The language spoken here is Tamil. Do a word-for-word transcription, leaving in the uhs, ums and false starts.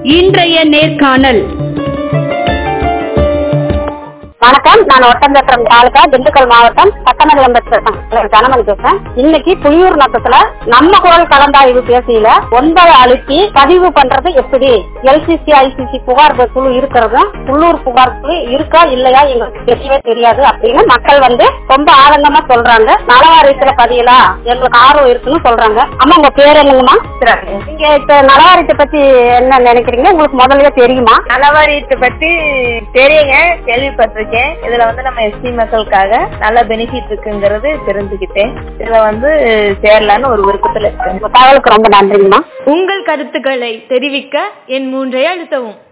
இன்றைய நேர்காணல். வணக்கம், நான் ஒட்டஞ்சத்திரம் தாலுகா திண்டுக்கல் மாவட்டம் சட்டமன்றம் கனமணி பேசுறேன். இன்னைக்கு புலியூர் நத்தத்துல நம்ம குரல் கலந்தாய்வு பேசியில ஒன்பதை அழுத்தி பதிவு பண்றது எப்படி, எல்சிசி ஐசிசி புகார் குழு இருக்கிறது, உள்ளூர் புகார் குழு இருக்கா இல்லையா எங்களுக்கு தெரியவே தெரியாது அப்படின்னு மக்கள் வந்து ரொம்ப ஆனந்தமா சொல்றாங்க. நலவாரியத்துல பதியலாம், எங்களுக்கு ஆர்வம் இருக்குன்னு சொல்றாங்க. அம்மா உங்க பேர் என்னங்கம்மா? நீங்க இப்ப நலவாரியத்தை பத்தி என்ன நினைக்கிறீங்க? உங்களுக்கு முதல்ல தெரியுமா? நலவாரியத்தை பத்தி தெரியுங்க, கேள்விப்பட்டிருக்கேன். இதுல வந்து நம்ம எஸ்சி மக்களுக்காக நல்ல பெனிஃபிட் இருக்குங்கிறது தெரிஞ்சுக்கிட்டேன். இதுல வந்து சேரலான்னு ஒரு விருப்பத்துல இருக்கு. தகவலுக்கு ரொம்ப நன்றிங்கம்மா. உங்கள் கருத்துக்களை தெரிவிக்க என் மூன்றை அழுத்தவும்.